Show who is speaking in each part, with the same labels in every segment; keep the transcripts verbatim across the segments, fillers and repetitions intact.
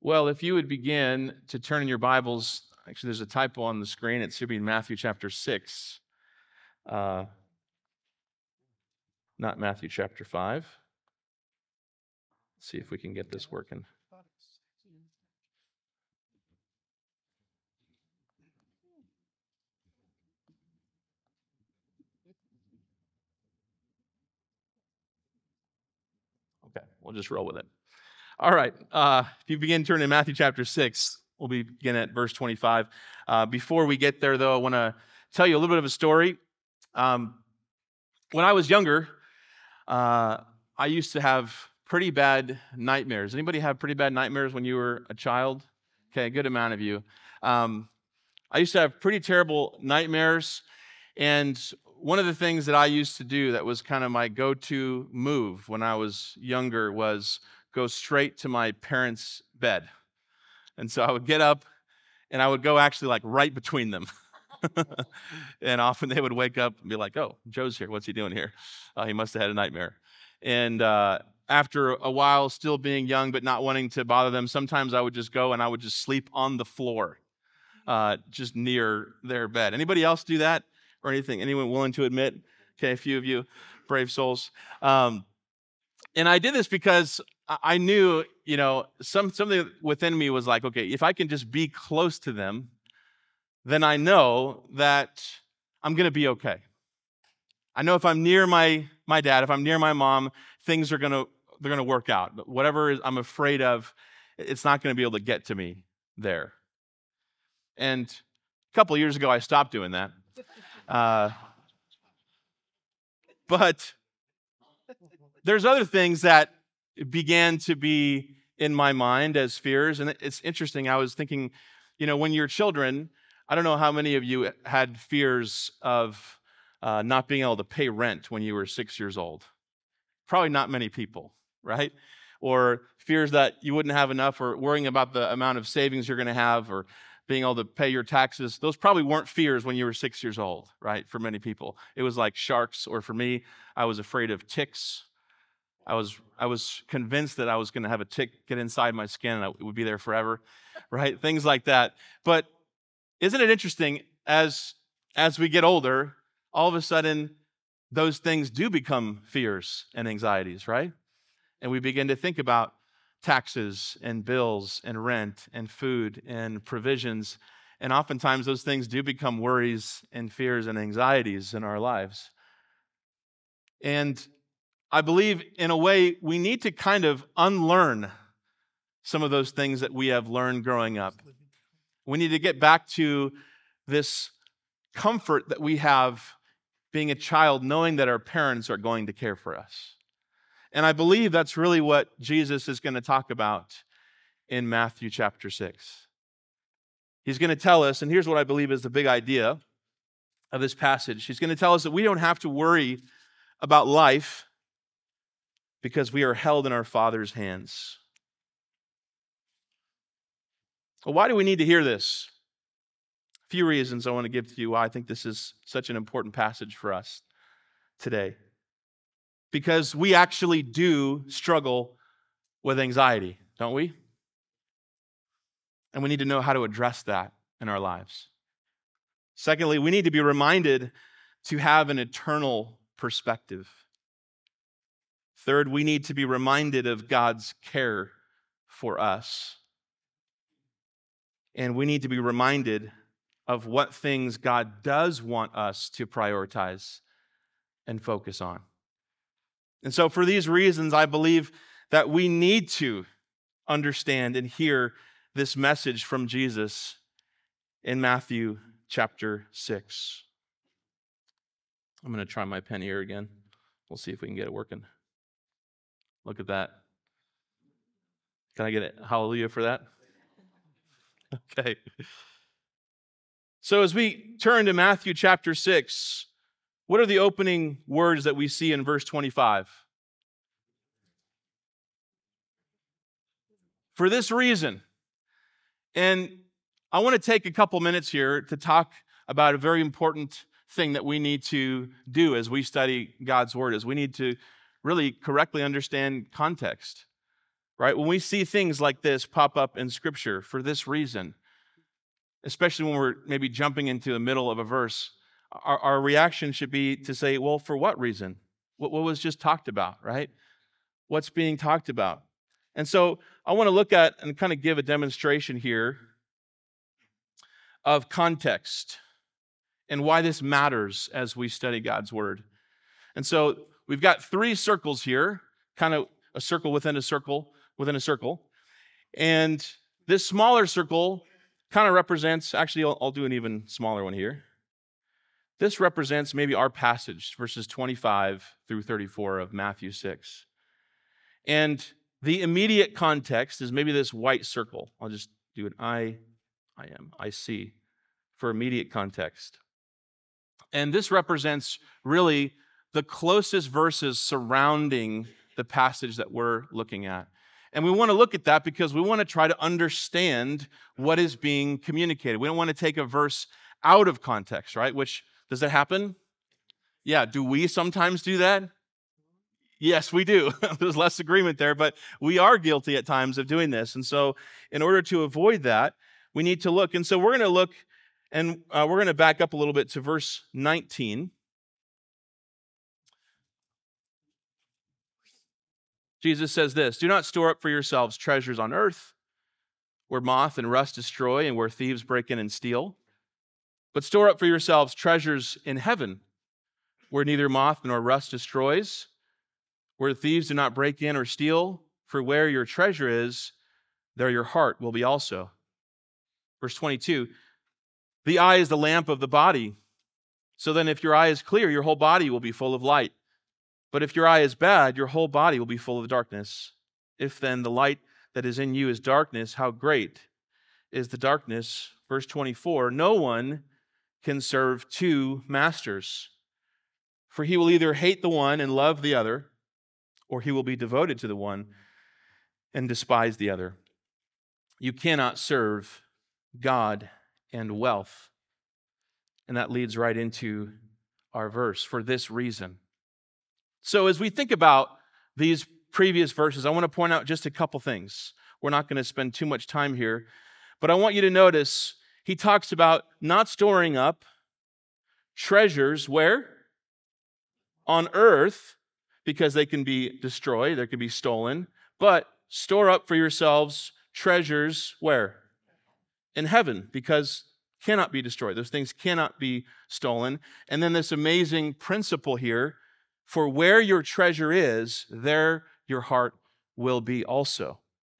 Speaker 1: Well, if you would begin to turn in your Bibles, actually, there's a typo on the screen. It should be in Matthew chapter six, uh, not Matthew chapter five. Let's see if we can get this working. Okay, we'll just roll with it. All right, uh, if you begin turning to Matthew chapter six, we'll begin at verse twenty-five. Uh, before we get there, though, I want to tell you a little bit of a story. Um, when I was younger, uh, I used to have pretty bad nightmares. Anybody have pretty bad nightmares when you were a child? Okay, a good amount of you. Um, I used to have pretty terrible nightmares, and one of the things that I used to do that was kind of my go-to move when I was younger was go straight to my parents' bed. And so I would get up, and I would go actually like right between them. And often they would wake up and be like, "Oh, Joe's here. What's he doing here? Uh, he must have had a nightmare." And uh, after a while, still being young but not wanting to bother them, sometimes I would just go and I would just sleep on the floor, uh, just near their bed. Anybody else do that or anything? Anyone willing to admit? Okay, a few of you, brave souls. Um, and I did this because I I knew, you know, some something within me was like, okay, if I can just be close to them, then I know that I'm going to be okay. I know if I'm near my my dad, if I'm near my mom, things are going to they're going to work out. Whatever is, I'm afraid of, it's not going to be able to get to me there. And a couple of years ago, I stopped doing that. Uh, but there's other things that began to be in my mind as fears. And it's interesting. I was thinking, you know, when you're children, I don't know how many of you had fears of uh, not being able to pay rent when you were six years old. Probably not many people, right? Or fears that you wouldn't have enough, or worrying about the amount of savings you're going to have, or being able to pay your taxes. Those probably weren't fears when you were six years old, right? For many people, it was like sharks, or for me, I was afraid of ticks. I was I was convinced that I was going to have a tick get inside my skin and it would be there forever, right? Things like that. But isn't it interesting, as as we get older, all of a sudden those things do become fears and anxieties, right? And we begin to think about taxes and bills and rent and food and provisions. And oftentimes those things do become worries and fears and anxieties in our lives. And I believe, in a way, we need to kind of unlearn some of those things that we have learned growing up. We need to get back to this comfort that we have being a child, knowing that our parents are going to care for us. And I believe that's really what Jesus is going to talk about in Matthew chapter six. He's going to tell us, and here's what I believe is the big idea of this passage. He's going to tell us that we don't have to worry about life because we are held in our Father's hands. Well, why do we need to hear this? A few reasons I want to give to you why I think this is such an important passage for us today. Because we actually do struggle with anxiety, don't we? And we need to know how to address that in our lives. Secondly, we need to be reminded to have an eternal perspective. Third, we need to be reminded of God's care for us. And we need to be reminded of what things God does want us to prioritize and focus on. And so for these reasons, I believe that we need to understand and hear this message from Jesus in Matthew chapter six. I'm going to try my pen here again. We'll see if we can get it working. Look at that. Can I get a hallelujah for that? Okay. So as we turn to Matthew chapter six, what are the opening words that we see in verse twenty-five? For this reason. And I want to take a couple minutes here to talk about a very important thing that we need to do as we study God's word, is we need to really correctly understand context. right? When we see things like this pop up in Scripture for this reason, especially when we're maybe jumping into the middle of a verse, our, our reaction should be to say, well, for what reason? What, what was just talked about, right? What's being talked about? And so I want to look at and kind of give a demonstration here of context and why this matters as we study God's Word. And so we've got three circles here, kind of a circle within a circle within a circle. And this smaller circle kind of represents, actually, I'll, I'll do an even smaller one here. This represents maybe our passage, verses twenty-five through thirty-four of Matthew six. And the immediate context is maybe this white circle. I'll just do an I, I am, I see, for immediate context. And this represents really the closest verses surrounding the passage that we're looking at. And we want to look at that because we want to try to understand what is being communicated. We don't want to take a verse out of context, right? Which, does that happen? Yeah, do we sometimes do that? Yes, we do. There's less agreement there, but we are guilty at times of doing this. And so in order to avoid that, we need to look. And so we're going to look, and uh, we're going to back up a little bit to verse nineteen. Jesus says this, "Do not store up for yourselves treasures on earth, where moth and rust destroy and where thieves break in and steal. But store up for yourselves treasures in heaven, where neither moth nor rust destroys, where thieves do not break in or steal. For where your treasure is, there your heart will be also." Verse twenty-two, "The eye is the lamp of the body. So then if your eye is clear, your whole body will be full of light. But if your eye is bad, your whole body will be full of darkness. If then the light that is in you is darkness, how great is the darkness?" Verse twenty-four, "No one can serve two masters, for he will either hate the one and love the other, or he will be devoted to the one and despise the other. You cannot serve God and wealth." And that leads right into our verse, "For this reason." So as we think about these previous verses, I want to point out just a couple things. We're not going to spend too much time here, but I want you to notice he talks about not storing up treasures where? On earth, because they can be destroyed, they can be stolen, but store up for yourselves treasures where? In heaven, because cannot be destroyed. Those things cannot be stolen. And then this amazing principle here, for where your treasure is, there your heart will be also.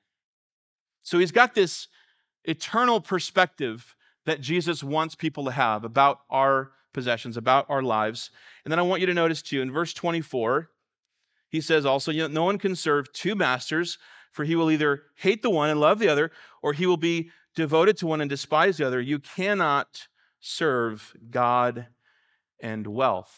Speaker 1: So he's got this eternal perspective that Jesus wants people to have about our possessions, about our lives. And then I want you to notice too, in verse twenty-four, he says also, you know, no one can serve two masters, for he will either hate the one and love the other, or he will be devoted to one and despise the other. You cannot serve God and wealth.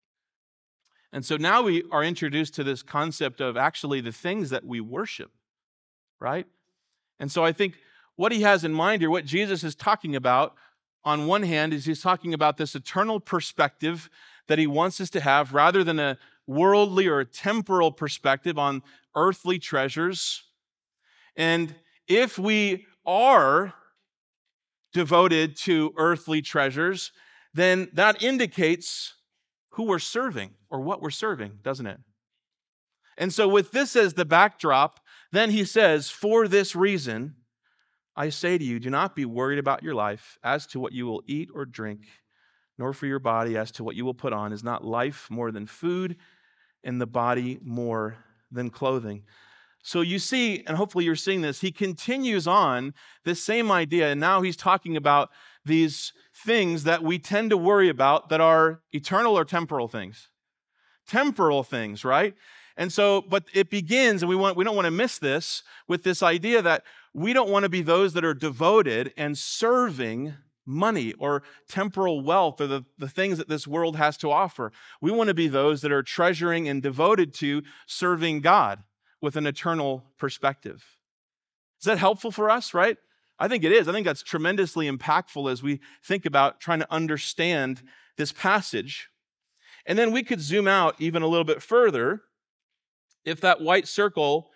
Speaker 1: And so now we are introduced to this concept of actually the things that we worship, right? And so I think what he has in mind here, what Jesus is talking about, on one hand, is he's talking about this eternal perspective that he wants us to have rather than a worldly or a temporal perspective on earthly treasures. And if we are devoted to earthly treasures, then that indicates who we're serving or what we're serving, doesn't it? And so with this as the backdrop, then he says, "For this reason, I say to you, do not be worried about your life as to what you will eat or drink, nor for your body as to what you will put on. Is not life more than food, and the body more than clothing?" So you see, and hopefully you're seeing this, he continues on this same idea, and now he's talking about these things that we tend to worry about that are eternal or temporal things. Temporal things, right? And so, but it begins, and we want we don't want to miss this, with this idea that we don't want to be those that are devoted and serving money or temporal wealth or the, the things that this world has to offer. We want to be those that are treasuring and devoted to serving God with an eternal perspective. Is that helpful for us, right? I think it is. I think that's tremendously impactful as we think about trying to understand this passage. And then we could zoom out even a little bit further. If that white circle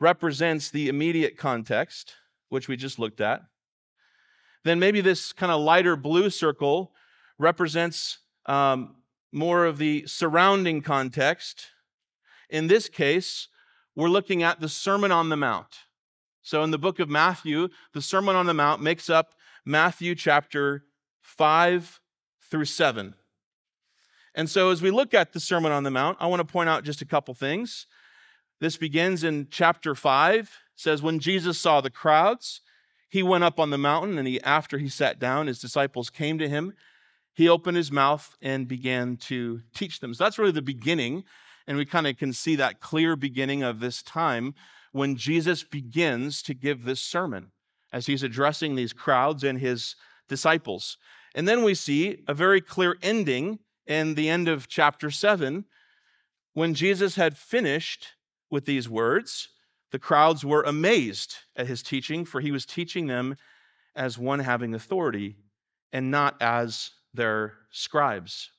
Speaker 1: represents the immediate context, which we just looked at. Then maybe this kind of lighter blue circle represents um, more of the surrounding context. In this case, we're looking at the Sermon on the Mount. So in the book of Matthew, the Sermon on the Mount makes up Matthew chapter five through seven. And so as we look at the Sermon on the Mount, I want to point out just a couple things. This begins in chapter five. It says, when Jesus saw the crowds, he went up on the mountain, and he, after he sat down, his disciples came to him. He opened his mouth and began to teach them. So that's really the beginning, and we kind of can see that clear beginning of this time when Jesus begins to give this sermon as he's addressing these crowds and his disciples. And then we see a very clear ending in the end of chapter seven. When Jesus had finished with these words, the crowds were amazed at his teaching, for he was teaching them as one having authority and not as their scribes.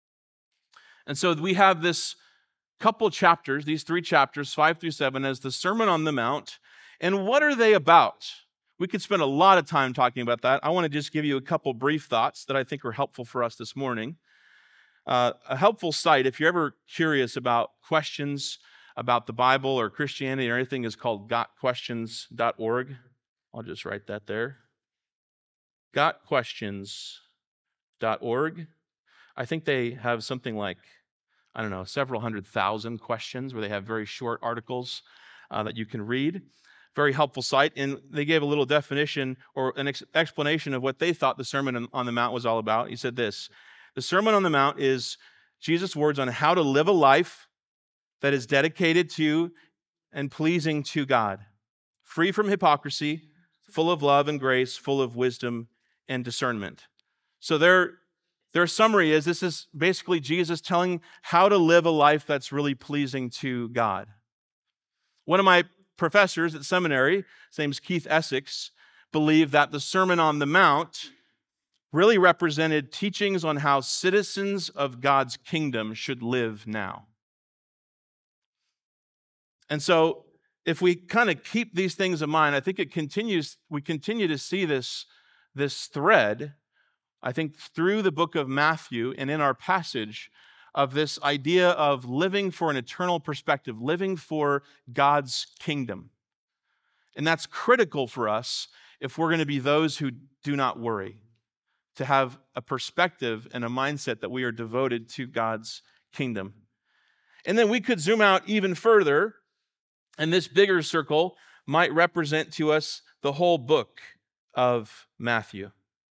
Speaker 1: And so we have this couple chapters, these three chapters, five through seven, as the Sermon on the Mount. And what are they about? We could spend a lot of time talking about that. I want to just give you a couple brief thoughts that I think are helpful for us this morning. Uh, a helpful site, if you're ever curious about questions about the Bible or Christianity or anything, is called got questions dot org. I'll just write that there. got questions dot org. I think they have something like, I don't know, several hundred thousand questions where they have very short articles uh, that you can read. Very helpful site. And they gave a little definition or an ex- explanation of what they thought the Sermon on the Mount was all about. He said this: the Sermon on the Mount is Jesus' words on how to live a life that is dedicated to and pleasing to God, free from hypocrisy, full of love and grace, full of wisdom and discernment. So their, their summary is this is basically Jesus telling how to live a life that's really pleasing to God. One of my professors at seminary, his name's Keith Essex, believed that the Sermon on the Mount really represented teachings on how citizens of God's kingdom should live now. And so if we kind of keep these things in mind, I think it continues, we continue to see this, this thread, I think, through the book of Matthew and in our passage of this idea of living for an eternal perspective, living for God's kingdom. And that's critical for us if we're going to be those who do not worry, to have a perspective and a mindset that we are devoted to God's kingdom. And then we could zoom out even further, and this bigger circle might represent to us the whole book of Matthew.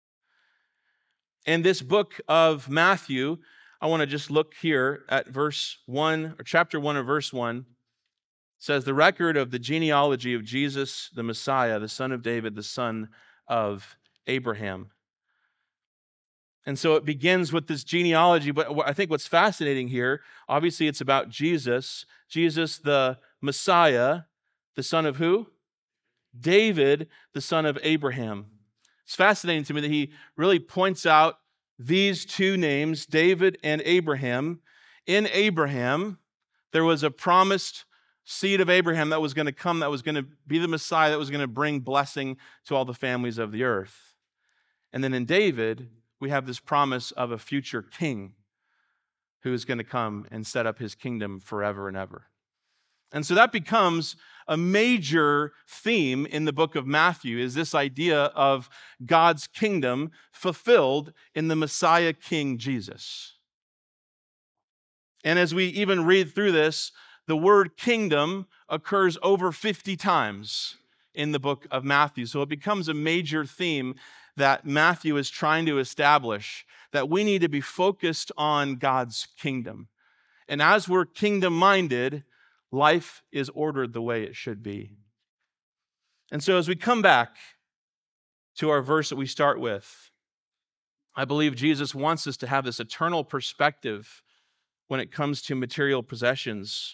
Speaker 1: And this book of Matthew, I want to just look here at verse one, or chapter one or verse one. It says, the record of the genealogy of Jesus, the Messiah, the son of David, the son of Abraham. And so it begins with this genealogy, but I think what's fascinating here, obviously it's about Jesus, Jesus the Messiah, the son of who? David, the son of Abraham. It's fascinating to me that he really points out these two names, David and Abraham. In Abraham, there was a promised seed of Abraham that was going to come, that was going to be the Messiah, that was going to bring blessing to all the families of the earth. And then in David, we have this promise of a future king who is going to come and set up his kingdom forever and ever. And so that becomes a major theme in the book of Matthew, is this idea of God's kingdom fulfilled in the Messiah King Jesus. And as we even read through this, the word kingdom occurs over fifty times in the book of Matthew. So it becomes a major theme that Matthew is trying to establish, that we need to be focused on God's kingdom. And as we're kingdom-minded, life is ordered the way it should be. And so as we come back to our verse that we start with, I believe Jesus wants us to have this eternal perspective when it comes to material possessions.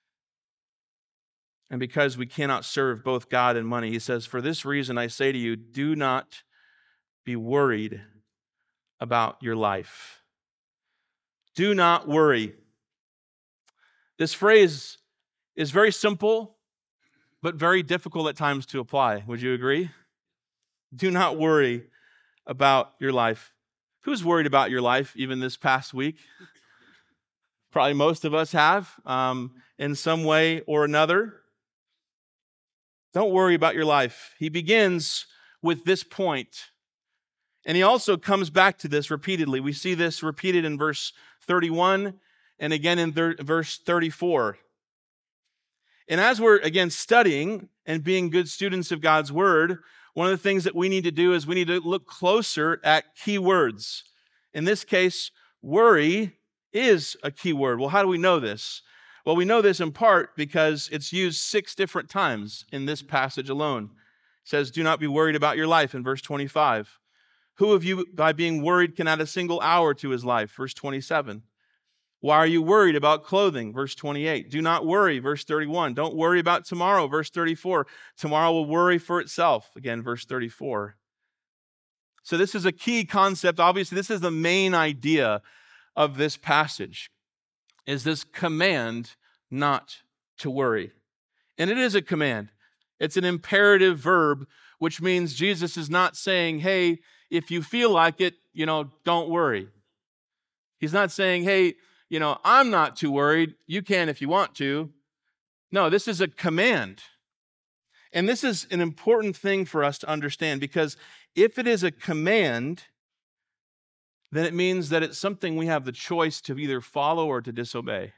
Speaker 1: And because we cannot serve both God and money, he says, for this reason I say to you, do not be worried about your life. Do not worry. This phrase is very simple, but very difficult at times to apply. Would you agree? Do not worry about your life. Who's worried about your life even this past week? Probably most of us have um, in some way or another. Don't worry about your life. He begins with this point, and he also comes back to this repeatedly. We see this repeated in verse thirty-one and again in thir- verse thirty-four. And as we're, again, studying and being good students of God's word, one of the things that we need to do is we need to look closer at key words. In this case, worry is a key word. Well, how do we know this? Well, we know this in part because it's used six different times in this passage alone. It says, do not be worried about your life in verse twenty-five. Who of you, by being worried, can add a single hour to his life? Verse twenty-seven. Why are you worried about clothing? Verse twenty-eight. Do not worry. Verse thirty-one. Don't worry about tomorrow. Verse thirty-four. Tomorrow will worry for itself. Again, verse thirty-four. So this is a key concept. Obviously, this is the main idea of this passage, is this command not to worry. And it is a command. It's an imperative verb, which means Jesus is not saying, hey, if you feel like it, you know, don't worry. He's not saying, hey, you know, I'm not too worried. You can if you want to. No, this is a command. And this is an important thing for us to understand, because if it is a command, then it means that it's something we have the choice to either follow or to disobey.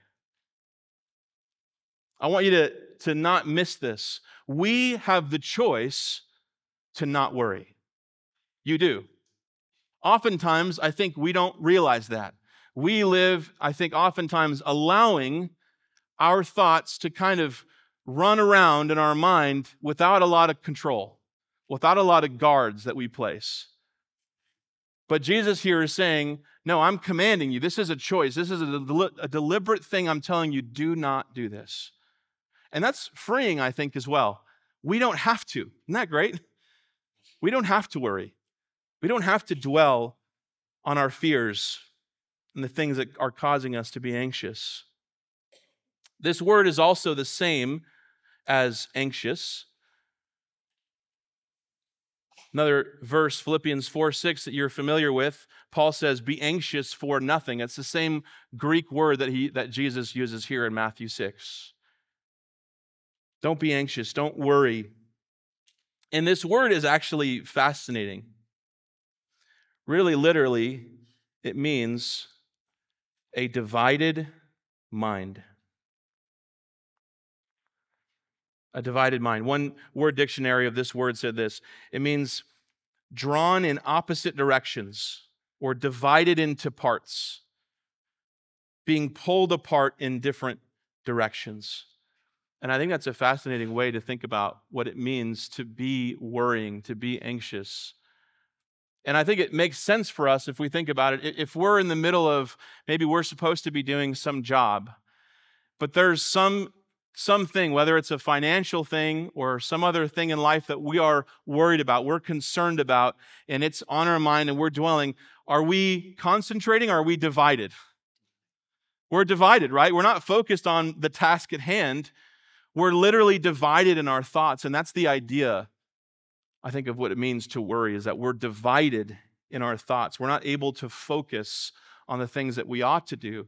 Speaker 1: I want you to, to not miss this. We have the choice to not worry. You do. Oftentimes, I think we don't realize that. We live, I think, oftentimes allowing our thoughts to kind of run around in our mind without a lot of control, without a lot of guards that we place. But Jesus here is saying, no, I'm commanding you. This is a choice. This is a, del- a deliberate thing. I'm telling you, do not do this. And that's freeing, I think, as well. We don't have to. Isn't that great? We don't have to worry. We don't have to dwell on our fears and the things that are causing us to be anxious. This word is also the same as anxious. Another verse, Philippians four six, that you're familiar with, Paul says, be anxious for nothing. It's the same Greek word that he that Jesus uses here in Matthew six. Don't be anxious. Don't worry. And this word is actually fascinating. Really, literally, it means a divided mind. A divided mind. One word dictionary of this word said this. It means drawn in opposite directions or divided into parts, being pulled apart in different directions. And I think that's a fascinating way to think about what it means to be worrying, to be anxious. And I think it makes sense for us if we think about it. If we're in the middle of, maybe we're supposed to be doing some job, but there's some something, whether it's a financial thing or some other thing in life that we are worried about, we're concerned about, and it's on our mind and we're dwelling, are we concentrating or are we divided? We're divided, right? We're not focused on the task at hand. We're literally divided in our thoughts, and that's the idea, I think, of what it means to worry, is that we're divided in our thoughts. We're not able to focus on the things that we ought to do.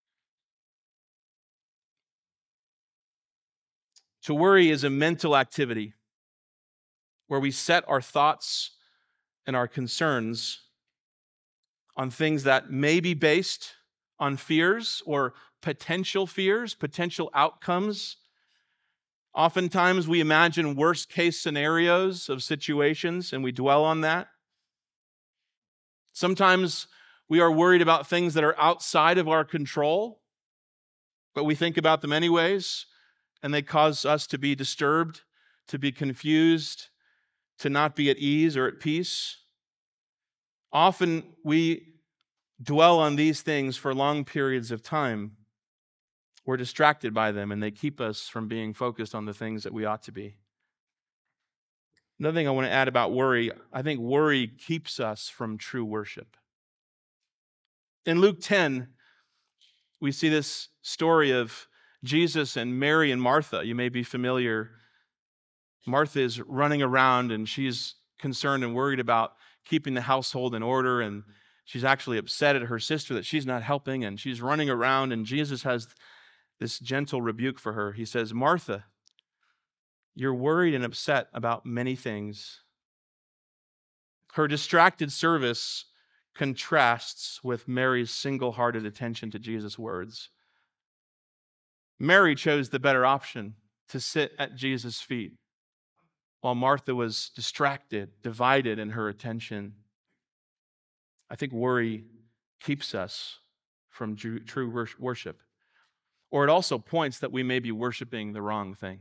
Speaker 1: To worry is a mental activity where we set our thoughts and our concerns on things that may be based on fears or potential fears, potential outcomes. Oftentimes we imagine worst case scenarios of situations and we dwell on that. Sometimes we are worried about things that are outside of our control, but we think about them anyways, and they cause us to be disturbed, to be confused, to not be at ease or at peace. Often we dwell on these things for long periods of time. We're distracted by them, and they keep us from being focused on the things that we ought to be. Another thing I want to add about worry, I think worry keeps us from true worship. In Luke ten, we see this story of Jesus and Mary and Martha. You may be familiar Martha is running around and she's concerned and worried about keeping the household in order, and she's actually upset at her sister that she's not helping, and she's running around, and Jesus has this gentle rebuke for her. He says, Martha, you're worried and upset about many things. Her distracted service contrasts with Mary's single-hearted attention to Jesus' words. Mary chose the better option, to sit at Jesus' feet, while Martha was distracted, divided in her attention. I think worry keeps us from true worship. Or it also points that we may be worshiping the wrong thing.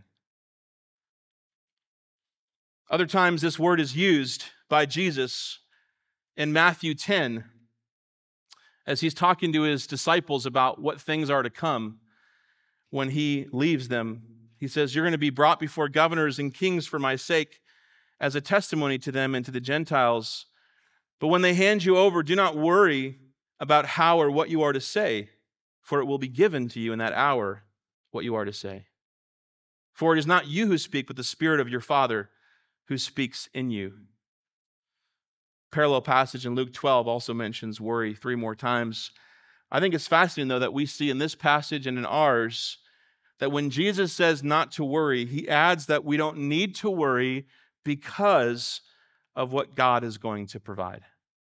Speaker 1: Other times this word is used by Jesus in Matthew ten as he's talking to his disciples about what things are to come when he leaves them. He says, you're going to be brought before governors and kings for my sake as a testimony to them and to the Gentiles. But when they hand you over, do not worry about how or what you are to say, for it will be given to you in that hour what you are to say. For it is not you who speak, but the Spirit of your Father who speaks in you. Parallel passage in Luke twelve also mentions worry three more times. I think it's fascinating, though, that we see in this passage and in ours that when Jesus says not to worry, he adds that we don't need to worry because of what God is going to provide.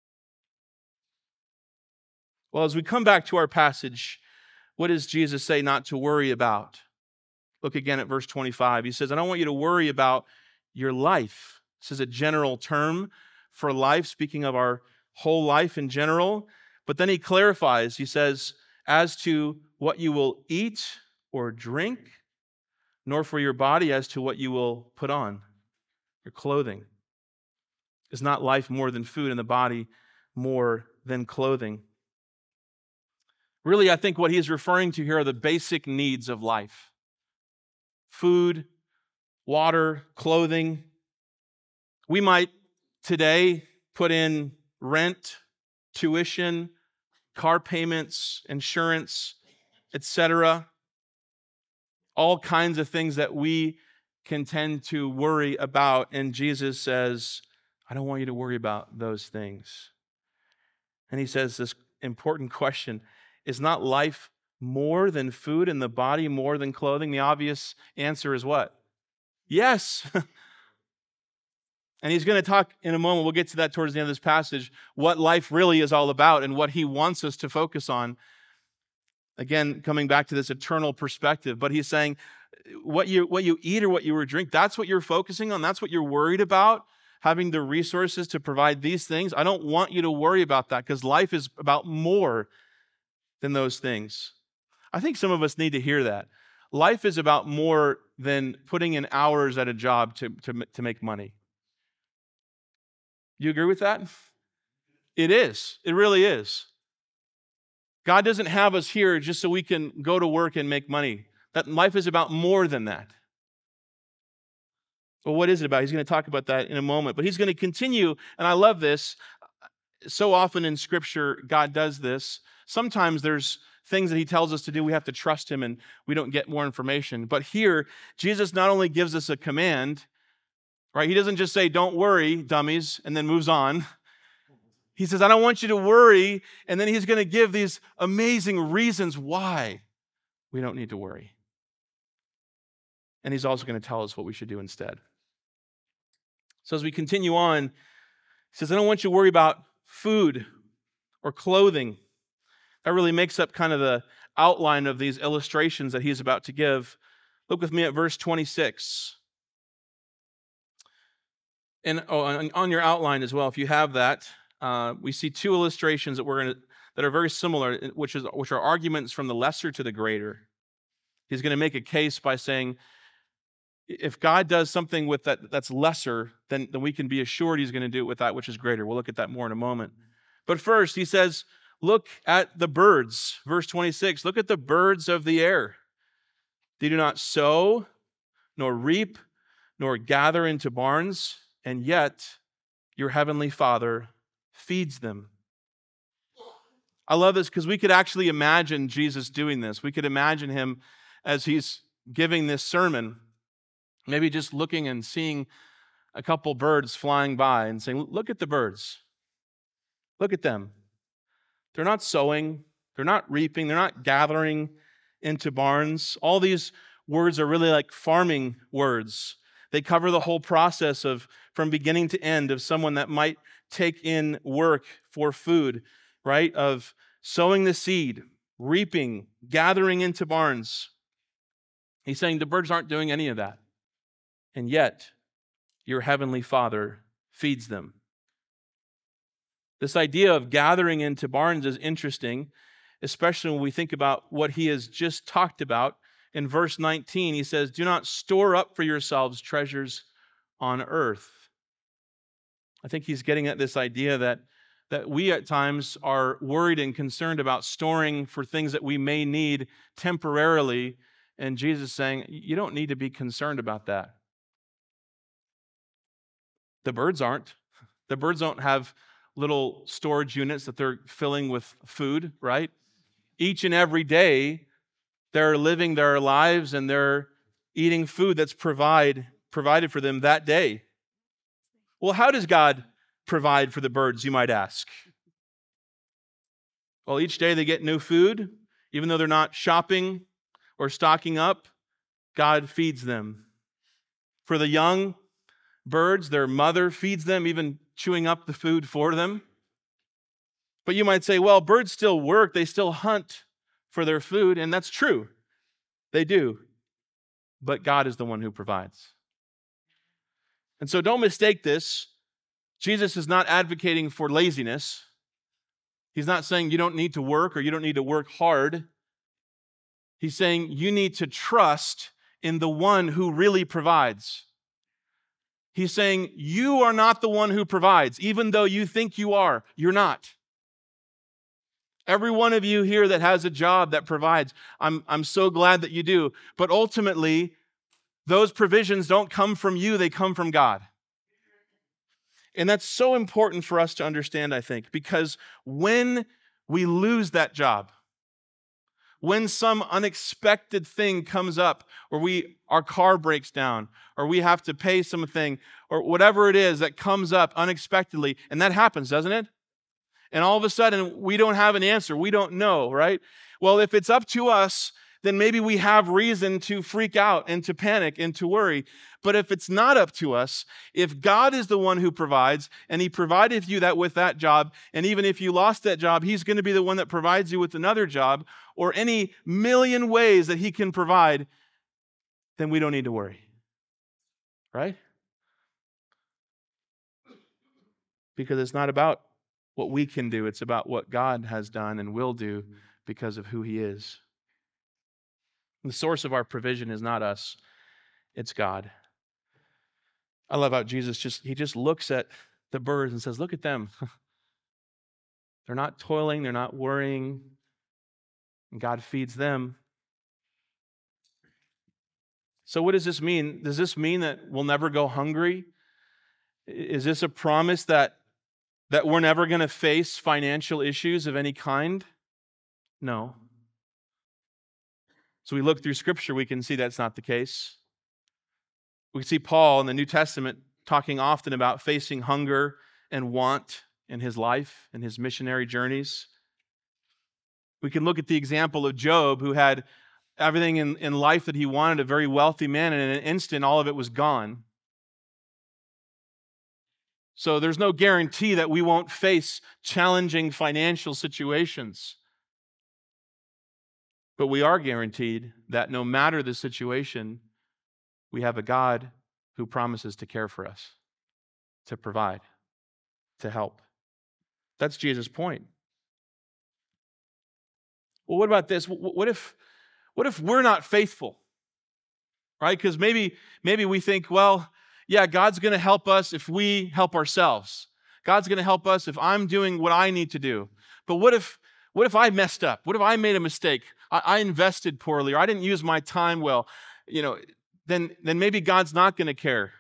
Speaker 1: Well, as we come back to our passage, what does Jesus say not to worry about? Look again at verse twenty-five. He says, I don't want you to worry about your life. This is a general term for life, speaking of our whole life in general. But then he clarifies. He says, as to what you will eat or drink, nor for your body as to what you will put on, your clothing. Is not life more than food and the body more than clothing? Really, I think what he's referring to here are the basic needs of life. Food, water, clothing. We might today put in rent, tuition, car payments, insurance, et cetera. All kinds of things that we can tend to worry about. And Jesus says, I don't want you to worry about those things. And he says this important question, is not life more than food and the body more than clothing? The obvious answer is what? Yes. And he's going to talk in a moment, we'll get to that towards the end of this passage, what life really is all about and what he wants us to focus on. Again, coming back to this eternal perspective. But he's saying, what you, what you eat or what you drink, that's what you're focusing on, that's what you're worried about, having the resources to provide these things. I don't want you to worry about that because life is about more than those things. I think some of us need to hear that. Life is about more than putting in hours at a job to, to, to make money. You agree with that? It is. It really is. God doesn't have us here just so we can go to work and make money. That life is about more than that. Well, what is it about? He's going to talk about that in a moment. But he's going to continue, and I love this. So often in Scripture, God does this. Sometimes there's things that he tells us to do. We have to trust him, and we don't get more information. But here, Jesus not only gives us a command, right? He doesn't just say, don't worry, dummies, and then moves on. He says, I don't want you to worry. And then he's going to give these amazing reasons why we don't need to worry. And he's also going to tell us what we should do instead. So as we continue on, he says, I don't want you to worry about food or clothing. That really makes up kind of the outline of these illustrations that he's about to give. Look with me at verse twenty-six. And oh, on, on your outline as well, if you have that, uh, we see two illustrations that we're going to that are very similar, which is which are arguments from the lesser to the greater. He's going to make a case by saying, if God does something with that that's lesser, then, then we can be assured he's going to do it with that which is greater. We'll look at that more in a moment. But first, he says, look at the birds. Verse twenty-six, look at the birds of the air. They do not sow, nor reap, nor gather into barns, and yet your heavenly Father feeds them. I love this because we could actually imagine Jesus doing this. We could imagine him as he's giving this sermon. Maybe just looking and seeing a couple birds flying by and saying, look at the birds. Look at them. They're not sowing. They're not reaping. They're not gathering into barns. All these words are really like farming words. They cover the whole process of from beginning to end of someone that might take in work for food, right? Of sowing the seed, reaping, gathering into barns. He's saying the birds aren't doing any of that. And yet, your heavenly Father feeds them. This idea of gathering into barns is interesting, especially when we think about what he has just talked about. In verse nineteen, he says, do not store up for yourselves treasures on earth. I think he's getting at this idea that, that we at times are worried and concerned about storing for things that we may need temporarily. And Jesus is saying, you don't need to be concerned about that. The birds aren't. The birds don't have little storage units that they're filling with food, right? Each and every day, they're living their lives and they're eating food that's provide, provided for them that day. Well, how does God provide for the birds, you might ask? Well, each day they get new food. Even though they're not shopping or stocking up, God feeds them. For the young birds, their mother feeds them, even chewing up the food for them. But you might say, well, birds still work. They still hunt for their food, and that's true. They do. But God is the one who provides. And so don't mistake this. Jesus is not advocating for laziness. He's not saying you don't need to work or you don't need to work hard. He's saying you need to trust in the one who really provides. He's saying you are not the one who provides, even though you think you are. You're not. Every one of you here that has a job that provides, I'm, I'm so glad that you do. But ultimately, those provisions don't come from you, they come from God. And that's so important for us to understand, I think, because when we lose that job, when some unexpected thing comes up, or we our car breaks down, or we have to pay something, or whatever it is that comes up unexpectedly, and that happens, doesn't it? And all of a sudden, we don't have an answer. We don't know, right? Well, if it's up to us, then maybe we have reason to freak out and to panic and to worry. But if it's not up to us, if God is the one who provides, and he provided you that with that job, and even if you lost that job, he's going to be the one that provides you with another job, or any million ways that he can provide, then we don't need to worry. Right? Because it's not about what we can do. It's about what God has done and will do because of who he is. The source of our provision is not us, it's God. I love how Jesus just, he just looks at the birds and says, look at them. They're not toiling, they're not worrying, and God feeds them. So what does this mean? Does this mean that we'll never go hungry? Is this a promise that That we're never going to face financial issues of any kind? No. So we look through Scripture, we can see that's not the case. We see Paul in the New Testament talking often about facing hunger and want in his life and his missionary journeys. We can look at the example of Job, who had everything in, in life that he wanted, a very wealthy man, and in an instant, all of it was gone. So there's no guarantee that we won't face challenging financial situations. But we are guaranteed that no matter the situation, we have a God who promises to care for us, to provide, to help. That's Jesus' point. Well, what about this? What if, what if we're not faithful? Right? Because maybe, maybe we think, well, yeah, God's going to help us if we help ourselves. God's going to help us if I'm doing what I need to do. But what if what if I messed up? What if I made a mistake? I, I invested poorly, or I didn't use my time well? You know, then, then maybe God's not going to care.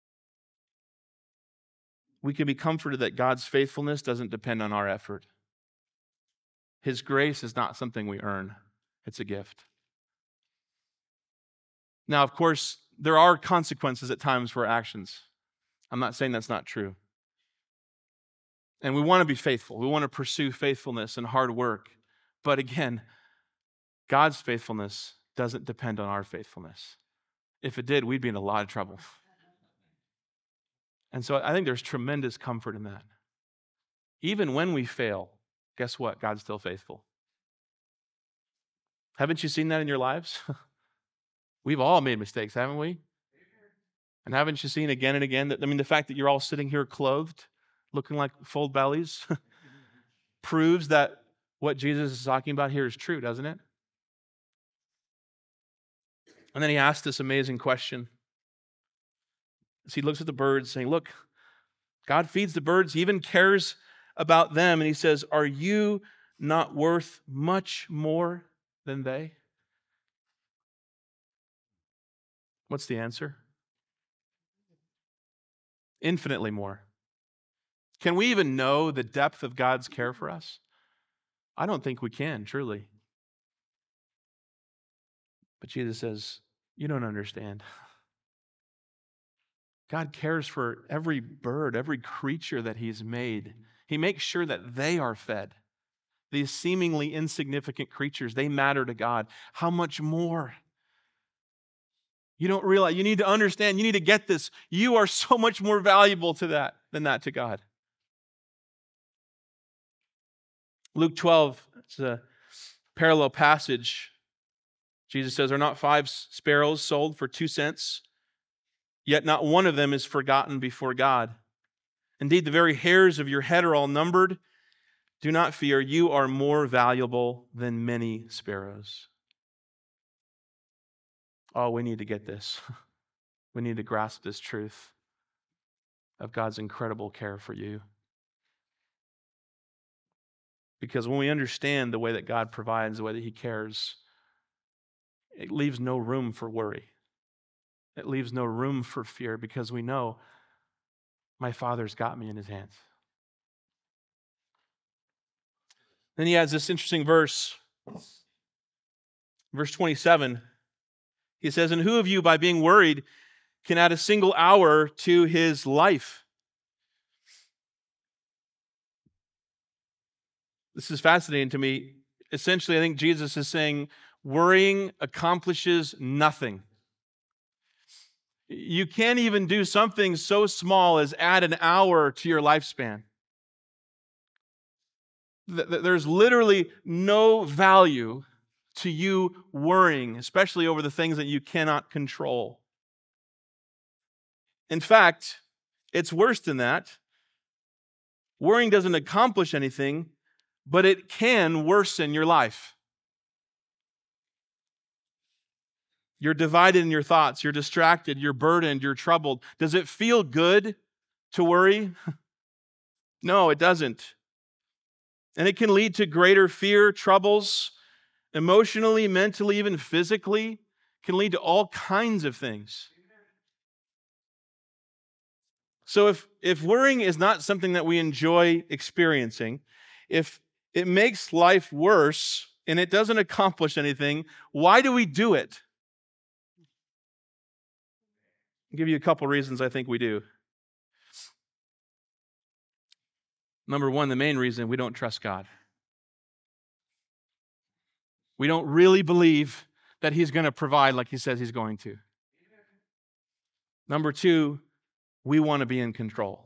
Speaker 1: We can be comforted that God's faithfulness doesn't depend on our effort. His grace is not something we earn. It's a gift. Now, of course, there are consequences at times for our actions. I'm not saying that's not true. And we want to be faithful. We want to pursue faithfulness and hard work. But again, God's faithfulness doesn't depend on our faithfulness. If it did, we'd be in a lot of trouble. And so I think there's tremendous comfort in that. Even when we fail, guess what? God's still faithful. Haven't you seen that in your lives? We've all made mistakes, haven't we? And haven't you seen again and again that, I mean, the fact that you're all sitting here clothed, looking like full bellies, proves that what Jesus is talking about here is true, doesn't it? And then he asked this amazing question. As he looks at the birds, saying, look, God feeds the birds, he even cares about them. And he says, are you not worth much more than they? What's the answer? Infinitely more. Can we even know the depth of God's care for us? I don't think we can, truly. But Jesus says, you don't understand. God cares for every bird, every creature that he's made. He makes sure that they are fed. These seemingly insignificant creatures, they matter to God. How much more? You don't realize, you need to understand, you need to get this. You are so much more valuable to that than that to God. Luke twelve, it's a parallel passage. Jesus says, are not five sparrows sold for two cents? Yet not one of them is forgotten before God. Indeed, the very hairs of your head are all numbered. Do not fear, you are more valuable than many sparrows. Oh, we need to get this. We need to grasp this truth of God's incredible care for you. Because when we understand the way that God provides, the way that he cares, it leaves no room for worry. It leaves no room for fear because we know my Father's got me in his hands. Then he adds this interesting verse, verse twenty-seven. He says, and who of you, by being worried, can add a single hour to his life? This is fascinating to me. Essentially, I think Jesus is saying, worrying accomplishes nothing. You can't even do something so small as add an hour to your lifespan. There's literally no value to you worrying, especially over the things that you cannot control. In fact, it's worse than that. Worrying doesn't accomplish anything, but it can worsen your life. You're divided in your thoughts. You're distracted. You're burdened. You're troubled. Does it feel good to worry? No, it doesn't. And it can lead to greater fear, troubles, emotionally, mentally, even physically. It can lead to all kinds of things. So if, if worrying is not something that we enjoy experiencing, if it makes life worse and it doesn't accomplish anything, why do we do it? I'll give you a couple reasons I think we do. Number one, the main reason, we don't trust God. We don't really believe that he's going to provide like he says he's going to. Number two, we want to be in control.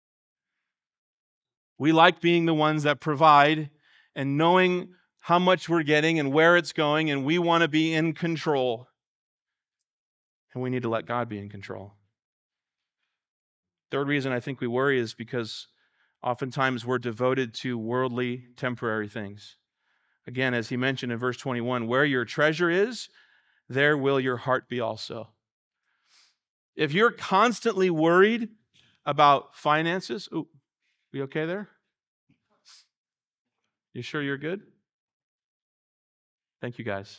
Speaker 1: We like being the ones that provide and knowing how much we're getting and where it's going, and we want to be in control. And we need to let God be in control. Third reason I think we worry is because oftentimes we're devoted to worldly, temporary things. Again, as he mentioned in verse twenty-one, where your treasure is, there will your heart be also. If you're constantly worried about finances, ooh, you okay there? You sure you're good? Thank you, guys.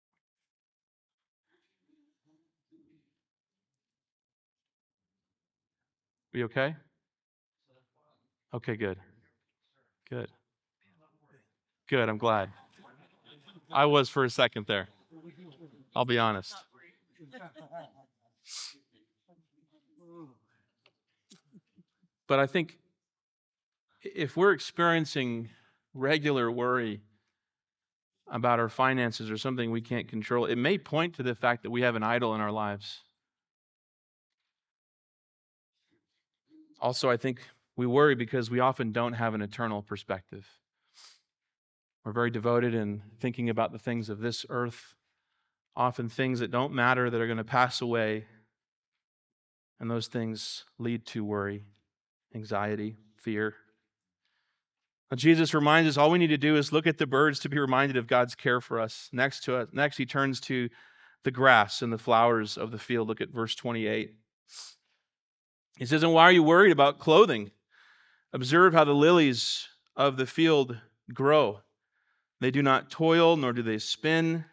Speaker 1: Are you okay? Okay, good. Good. Good, I'm glad. I was for a second there. I'll be honest. But I think if we're experiencing regular worry about our finances or something we can't control, it may point to the fact that we have an idol in our lives. Also, I think we worry because we often don't have an eternal perspective. We're very devoted in thinking about the things of this earth, often things that don't matter, that are going to pass away. And those things lead to worry, anxiety, fear. But Jesus reminds us all we need to do is look at the birds to be reminded of God's care for us. Next to us, next he turns to the grass and the flowers of the field. Look at verse twenty-eight. He says, "And why are you worried about clothing? Observe how the lilies of the field grow. They do not toil, nor do they spin."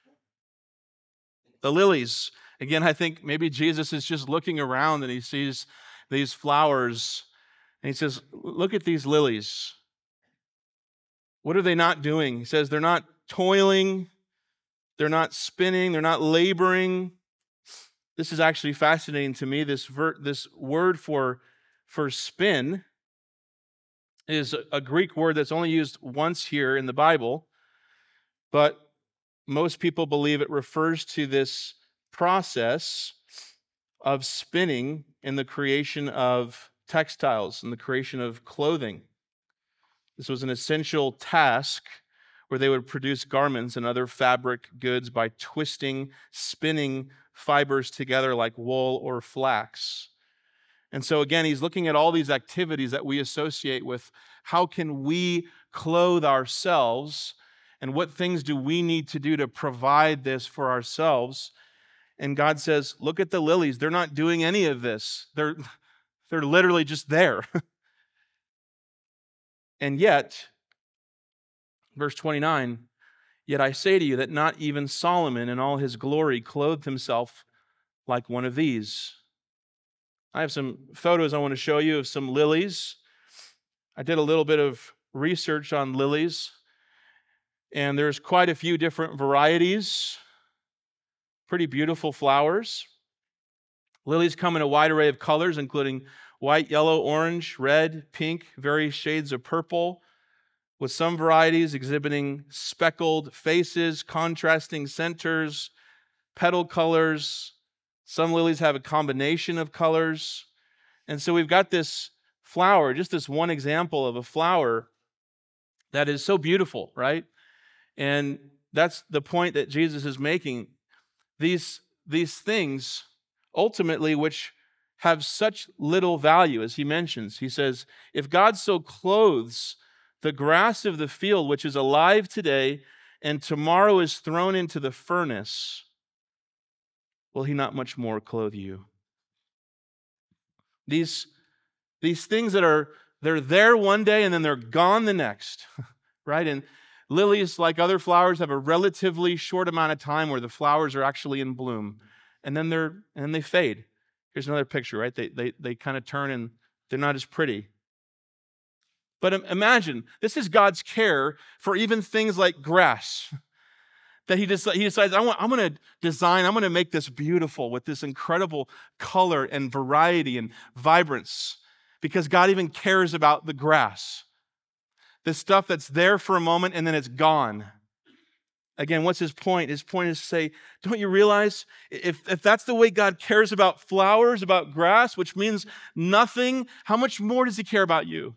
Speaker 1: The lilies, again, I think maybe Jesus is just looking around and he sees these flowers and he says, look at these lilies. What are they not doing? He says they're not toiling, they're not spinning, they're not laboring. This is actually fascinating to me. This ver- this word for, for spin is a Greek word that's only used once here in the Bible, but most people believe it refers to this process of spinning in the creation of textiles and the creation of clothing. This was an essential task where they would produce garments and other fabric goods by twisting, spinning fibers together like wool or flax. And so again, he's looking at all these activities that we associate with how can we clothe ourselves and what things do we need to do to provide this for ourselves. And God says, look at the lilies. They're not doing any of this. They're, they're literally just there. And yet, verse twenty-nine, "Yet I say to you that not even Solomon in all his glory clothed himself like one of these." I have some photos I want to show you of some lilies. I did a little bit of research on lilies, and there's quite a few different varieties. Pretty beautiful flowers. Lilies come in a wide array of colors, including white, yellow, orange, red, pink, various shades of purple, with some varieties exhibiting speckled faces, contrasting centers, petal colors. Some lilies have a combination of colors. And so we've got this flower, just this one example of a flower that is so beautiful, right? And that's the point that Jesus is making. These, these things, ultimately, which have such little value, as he mentions. He says, if God so clothes the grass of the field, which is alive today, and tomorrow is thrown into the furnace, will he not much more clothe you? These, these things that are, they're there one day and then they're gone the next, right? And lilies, like other flowers, have a relatively short amount of time where the flowers are actually in bloom, and then they're and then they fade. Here's another picture, right? They they they kind of turn and they're not as pretty. But imagine, this is God's care for even things like grass. That he decides, he decides I want, I'm going to design, I'm going to make this beautiful with this incredible color and variety and vibrance, because God even cares about the grass. This stuff that's there for a moment and then it's gone. Again, what's his point? His point is to say, don't you realize if, if that's the way God cares about flowers, about grass, which means nothing, how much more does he care about you?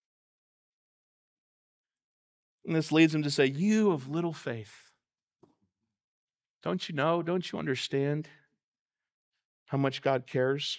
Speaker 1: And this leads him to say, you of little faith. Don't you know? Don't you understand how much God cares?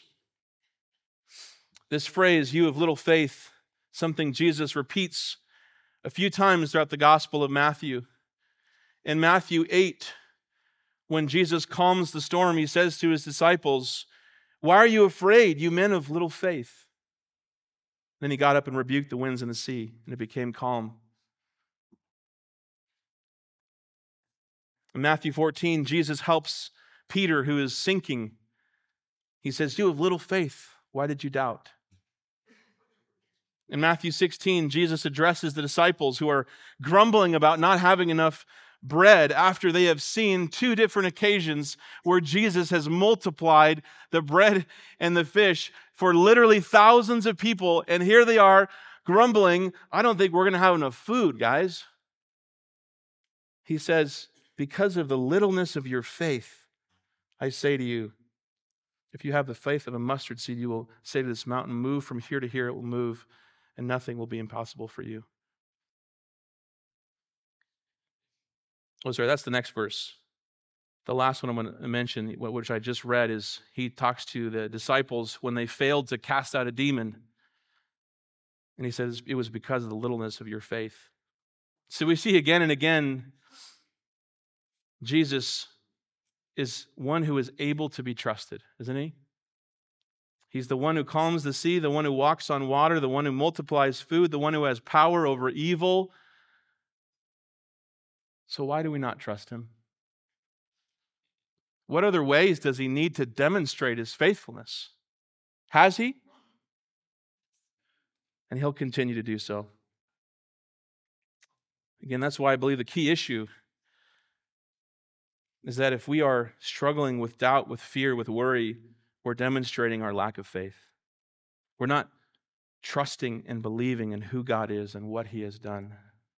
Speaker 1: This phrase, you of little faith, something Jesus repeats a few times throughout the Gospel of Matthew. In Matthew eight, when Jesus calms the storm, he says to his disciples, why are you afraid, you men of little faith? Then he got up and rebuked the winds and the sea, and it became calm. In Matthew fourteen, Jesus helps Peter, who is sinking. He says, you have little faith, why did you doubt? In Matthew sixteen, Jesus addresses the disciples who are grumbling about not having enough bread after they have seen two different occasions where Jesus has multiplied the bread and the fish for literally thousands of people. And here they are grumbling, I don't think we're going to have enough food, guys. He says, because of the littleness of your faith, I say to you, if you have the faith of a mustard seed, you will say to this mountain, move from here to here, it will move, and nothing will be impossible for you. Oh, sorry, that's the next verse. The last one I'm going to mention, which I just read, is he talks to the disciples when they failed to cast out a demon. And he says, it was because of the littleness of your faith. So we see again and again, Jesus is one who is able to be trusted, isn't he? He's the one who calms the sea, the one who walks on water, the one who multiplies food, the one who has power over evil. So why do we not trust him? What other ways does he need to demonstrate his faithfulness? Has he? And he'll continue to do so. Again, that's why I believe the key issue is that if we are struggling with doubt, with fear, with worry, we're demonstrating our lack of faith. We're not trusting and believing in who God is and what he has done.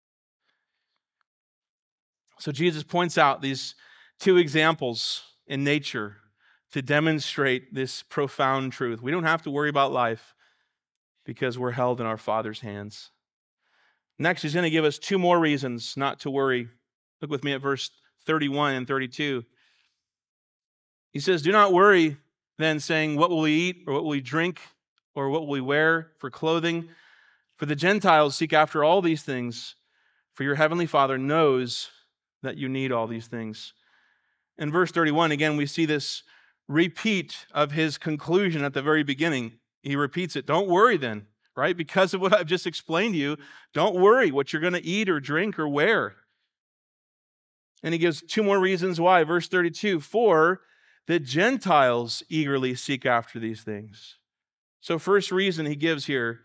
Speaker 1: So Jesus points out these two examples in nature to demonstrate this profound truth. We don't have to worry about life because we're held in our Father's hands. Next, he's going to give us two more reasons not to worry. Look with me at verse thirty-one and thirty-two. He says, do not worry then, saying, what will we eat, or what will we drink, or what will we wear for clothing? For the Gentiles seek after all these things, for your heavenly Father knows that you need all these things. In verse thirty-one, again, we see this repeat of his conclusion at the very beginning. He repeats it. Don't worry then, right? Because of what I've just explained to you, don't worry what you're going to eat or drink or wear. And he gives two more reasons why. Verse thirty-two, for the Gentiles eagerly seek after these things. So first reason he gives here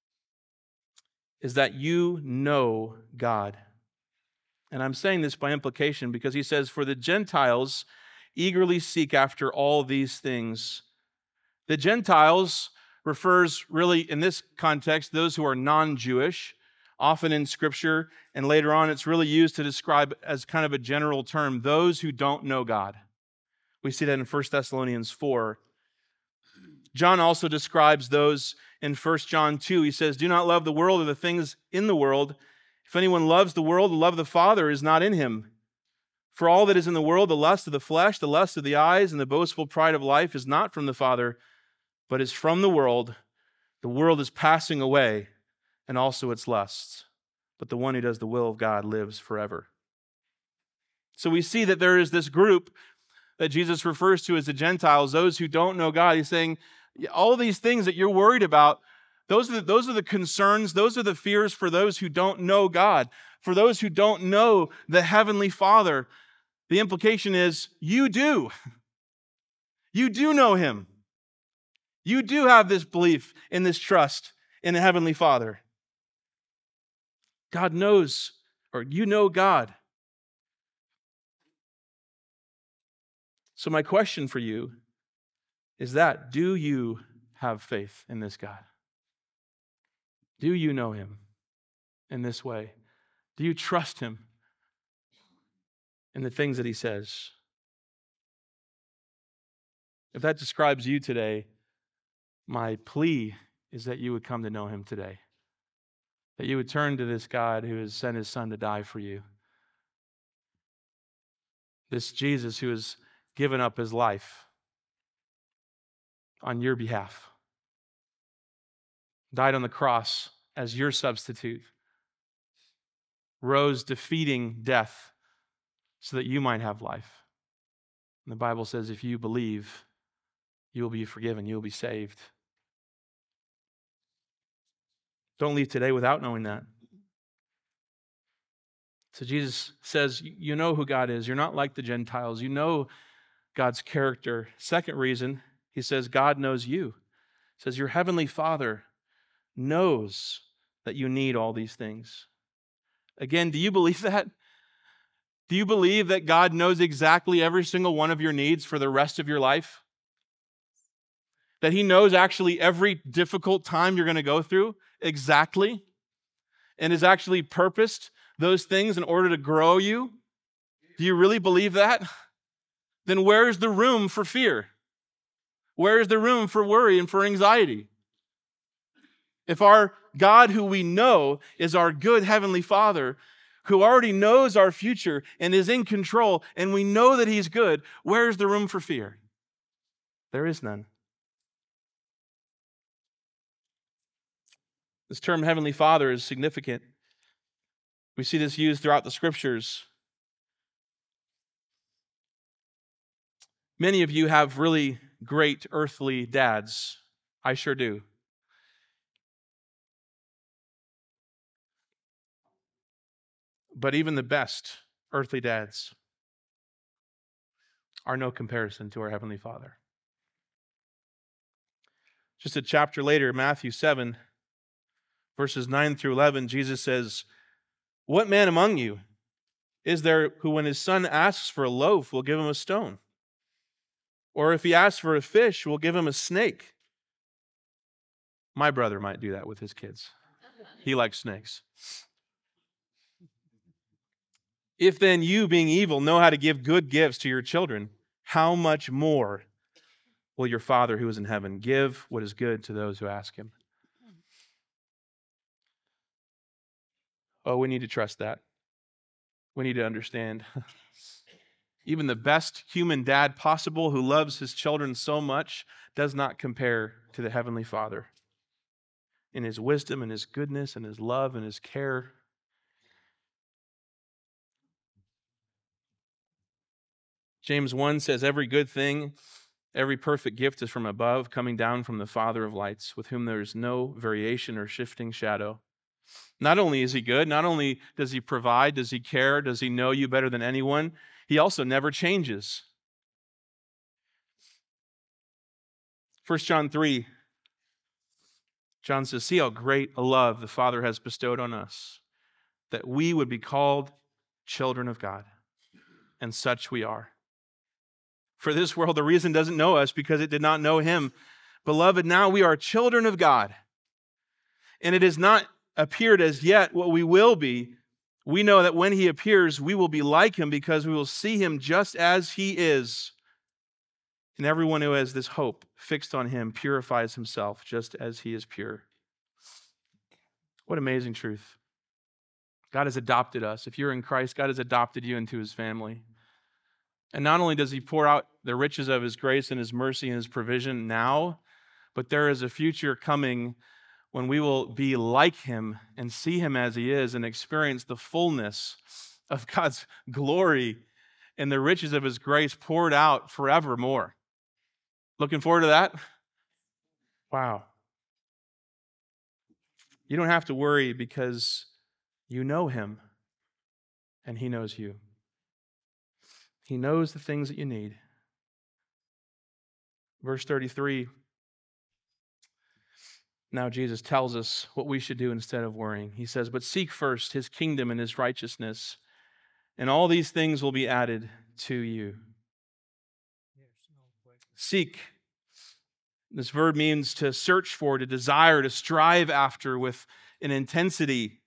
Speaker 1: is that you know God. And I'm saying this by implication because he says, for the Gentiles eagerly seek after all these things. The Gentiles refers really, in this context, those who are non-Jewish. Often in Scripture, and later on, it's really used to describe as kind of a general term, those who don't know God. We see that in First Thessalonians four. John also describes those in First John two. He says, do not love the world or the things in the world. If anyone loves the world, the love of the Father is not in him. For all that is in the world, the lust of the flesh, the lust of the eyes, and the boastful pride of life is not from the Father, but is from the world. The world is passing away, and also its lusts. But the one who does the will of God lives forever. So we see that there is this group that Jesus refers to as the Gentiles, those who don't know God. He's saying, all these things that you're worried about, those are the, those are the concerns, those are the fears for those who don't know God, for those who don't know the Heavenly Father. The implication is, you do. You do know him. You do have this belief in this trust in the Heavenly Father. God knows, or you know God. So my question for you is that, do you have faith in this God? Do you know him in this way? Do you trust him in the things that he says? If that describes you today, my plea is that you would come to know him today. That you would turn to this God who has sent his Son to die for you. This Jesus who has given up his life on your behalf. Died on the cross as your substitute. Rose defeating death so that you might have life. And the Bible says if you believe, you will be forgiven, you will be saved. Don't leave today without knowing that. So Jesus says, you know who God is. You're not like the Gentiles. You know God's character. Second reason, he says, God knows you. He says, your heavenly Father knows that you need all these things. Again, do you believe that? Do you believe that God knows exactly every single one of your needs for the rest of your life? That He knows actually every difficult time you're going to go through exactly, and has actually purposed those things in order to grow you? Do you really believe that? Then where's the room for fear? Where's the room for worry and for anxiety? If our God, who we know is our good Heavenly Father, who already knows our future and is in control, and we know that He's good, where's the room for fear? There is none. This term Heavenly Father is significant. We see this used throughout the Scriptures. Many of you have really great earthly dads. I sure do. But even the best earthly dads are no comparison to our Heavenly Father. Just a chapter later, Matthew seven, verses nine through eleven, Jesus says, "What man among you is there who, when his son asks for a loaf, will give him a stone? Or if he asks for a fish, will give him a snake?" My brother might do that with his kids. He likes snakes. "If then you, being evil, know how to give good gifts to your children, how much more will your Father who is in heaven give what is good to those who ask Him?" Oh, we need to trust that. We need to understand. Even the best human dad possible, who loves his children so much, does not compare to the Heavenly Father in His wisdom and His goodness and His love and His care. James one says, "Every good thing, every perfect gift is from above, coming down from the Father of lights, with whom there is no variation or shifting shadow." Not only is He good, not only does He provide, does He care, does He know you better than anyone, He also never changes. First John three, John says, "See how great a love the Father has bestowed on us, that we would be called children of God. And such we are. For this world, the reason doesn't know us because it did not know Him. Beloved, now we are children of God. And it has not appeared as yet what we will be. We know that when He appears, we will be like Him because we will see Him just as He is. And everyone who has this hope fixed on Him purifies himself just as He is pure." What amazing truth. God has adopted us. If you're in Christ, God has adopted you into His family. And not only does He pour out the riches of His grace and His mercy and His provision now, but there is a future coming when we will be like Him and see Him as He is and experience the fullness of God's glory and the riches of His grace poured out forevermore. Looking forward to that? Wow. You don't have to worry because you know Him and He knows you. He knows the things that you need. Verse thirty-three, now Jesus tells us what we should do instead of worrying. He says, "But seek first His kingdom and His righteousness, and all these things will be added to you." Seek. This verb means to search for, to desire, to strive after with an intensity.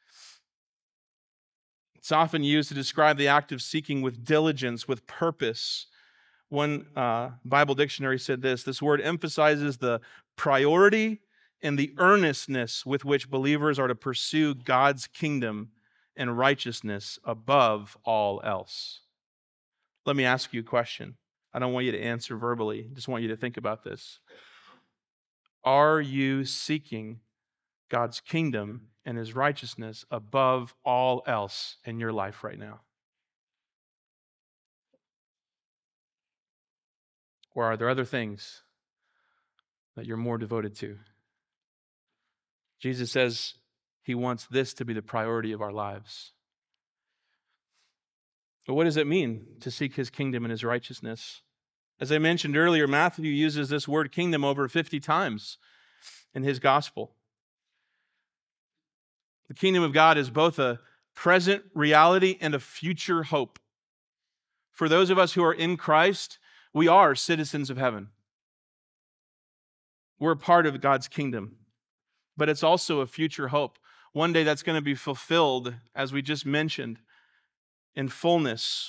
Speaker 1: It's often used to describe the act of seeking with diligence, with purpose. One uh, Bible dictionary said this: this word emphasizes the priority and the earnestness with which believers are to pursue God's kingdom and righteousness above all else. Let me ask you a question. I don't want you to answer verbally. I just want you to think about this. Are you seeking God's kingdom and His righteousness above all else in your life right now? Or are there other things that you're more devoted to? Jesus says He wants this to be the priority of our lives. But what does it mean to seek His kingdom and His righteousness? As I mentioned earlier, Matthew uses this word kingdom over fifty times in his gospel. The kingdom of God is both a present reality, and a future hope. For those of us who are in Christ, we are citizens of heaven. We're a part of God's kingdom. But it's also a future hope. One day that's going to be fulfilled, as we just mentioned, in fullness.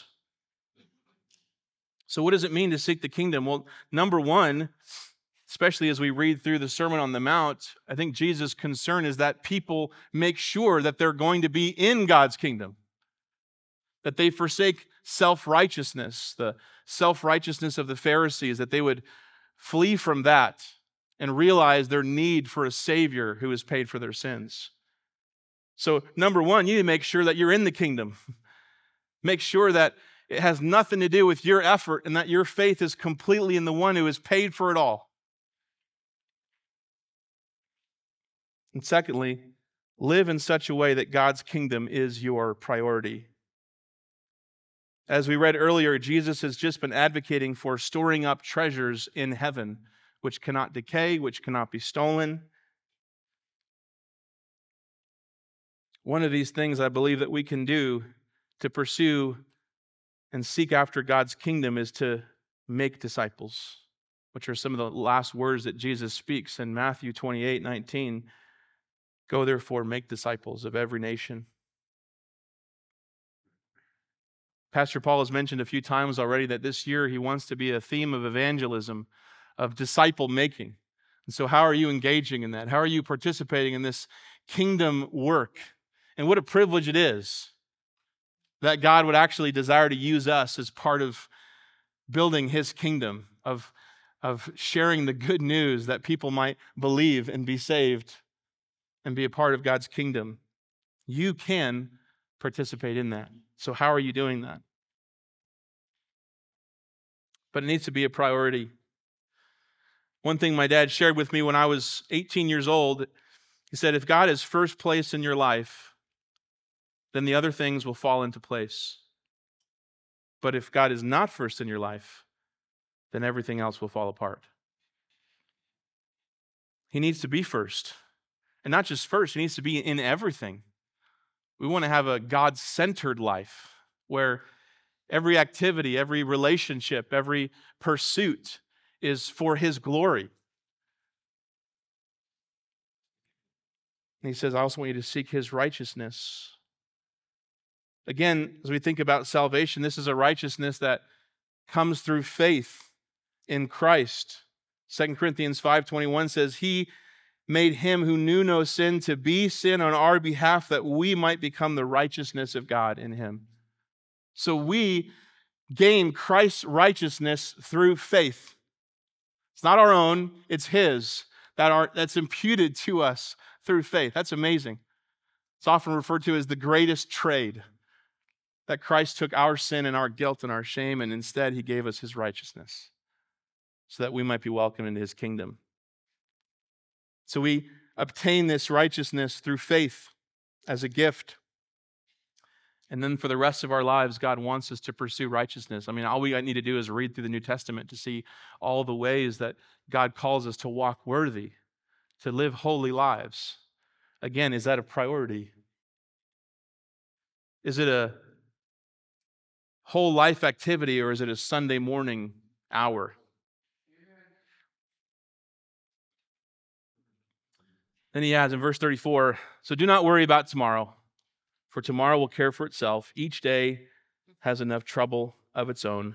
Speaker 1: So what does it mean to seek the kingdom? Well, number one, especially as we read through the Sermon on the Mount, I think Jesus' concern is that people make sure that they're going to be in God's kingdom, that they forsake self-righteousness, the self-righteousness of the Pharisees, that they would flee from that and realize their need for a Savior who has paid for their sins. So number one, you need to make sure that you're in the kingdom. Make sure that it has nothing to do with your effort and that your faith is completely in the one who has paid for it all. And secondly, live in such a way that God's kingdom is your priority. As we read earlier, Jesus has just been advocating for storing up treasures in heaven, which cannot decay, which cannot be stolen. One of these things I believe that we can do to pursue and seek after God's kingdom is to make disciples, which are some of the last words that Jesus speaks in Matthew twenty-eight nineteen. Go therefore, make disciples of every nation. Pastor Paul has mentioned a few times already that this year he wants to be a theme of evangelism, of disciple making. And so how are you engaging in that? How are you participating in this kingdom work? And what a privilege it is that God would actually desire to use us as part of building his kingdom, of, of sharing the good news that people might believe and be saved and be a part of God's kingdom. You can participate in that. So how are you doing that? But it needs to be a priority. One thing my dad shared with me when I was eighteen years old, he said, if God is first place in your life, then the other things will fall into place. But if God is not first in your life, then everything else will fall apart. He needs to be first. And not just first, he needs to be in everything. We want to have a God-centered life where every activity, every relationship, every pursuit is for his glory. And he says, I also want you to seek his righteousness. Again, as we think about salvation, this is a righteousness that comes through faith in Christ. Second Corinthians five twenty-one says, he made him who knew no sin to be sin on our behalf that we might become the righteousness of God in him. So we gain Christ's righteousness through faith. It's not our own, it's his that are, that's imputed to us through faith. That's amazing. It's often referred to as the greatest trade, that Christ took our sin and our guilt and our shame, and instead he gave us his righteousness so that we might be welcomed into his kingdom. So we obtain this righteousness through faith as a gift. And then for the rest of our lives, God wants us to pursue righteousness. I mean, all we need to do is read through the New Testament to see all the ways that God calls us to walk worthy, to live holy lives. Again, is that a priority? Is it a whole life activity, or is it a Sunday morning hour? Then he adds in verse thirty-four, so do not worry about tomorrow, for tomorrow will care for itself. Each day has enough trouble of its own.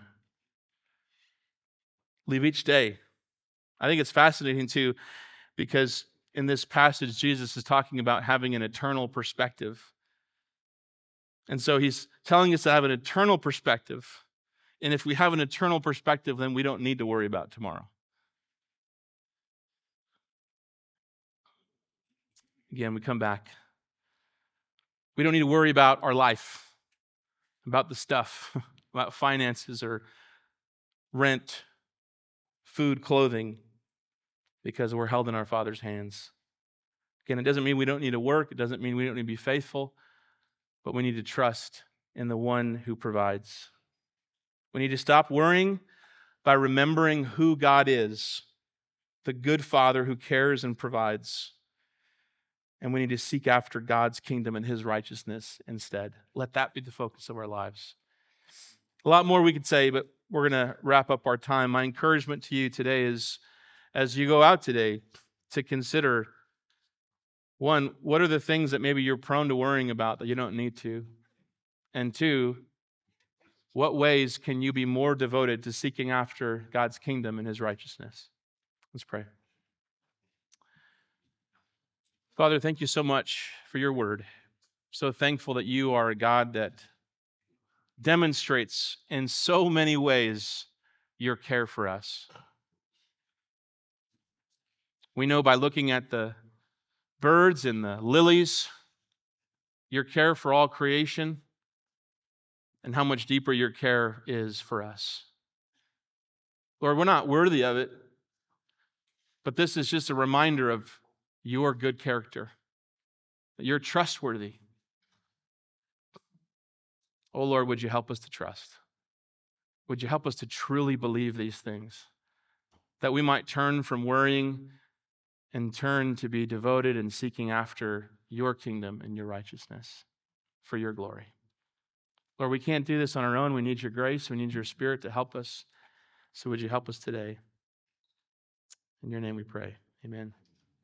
Speaker 1: Leave each day. I think it's fascinating too, because in this passage, Jesus is talking about having an eternal perspective. And so he's telling us to have an eternal perspective. And if we have an eternal perspective, then we don't need to worry about tomorrow. Again, we come back. We don't need to worry about our life, about the stuff, about finances or rent, food, clothing, because we're held in our Father's hands. Again, it doesn't mean we don't need to work. It doesn't mean we don't need to be faithful, but we need to trust in the one who provides. We need to stop worrying by remembering who God is, the good Father who cares and provides. and we need to seek after God's kingdom and his righteousness instead. Let that be the focus of our lives. A lot more we could say, but we're going to wrap up our time. My encouragement to you today is, as you go out today, to consider, one, what are the things that maybe you're prone to worrying about that you don't need to? And two, what ways can you be more devoted to seeking after God's kingdom and his righteousness? Let's pray. Father, thank you so much for your word. So thankful that you are a God that demonstrates in so many ways your care for us. We know by looking at the birds and the lilies, your care for all creation, and how much deeper your care is for us. Lord, we're not worthy of it, but this is just a reminder of your good character, that you're trustworthy. Oh Lord, would you help us to trust? Would you help us to truly believe these things? That we might turn from worrying and turn to be devoted and seeking after your kingdom and your righteousness for your glory. Lord, we can't do this on our own. We need your grace. We need your Spirit to help us. So would you help us today? In your name we pray. Amen.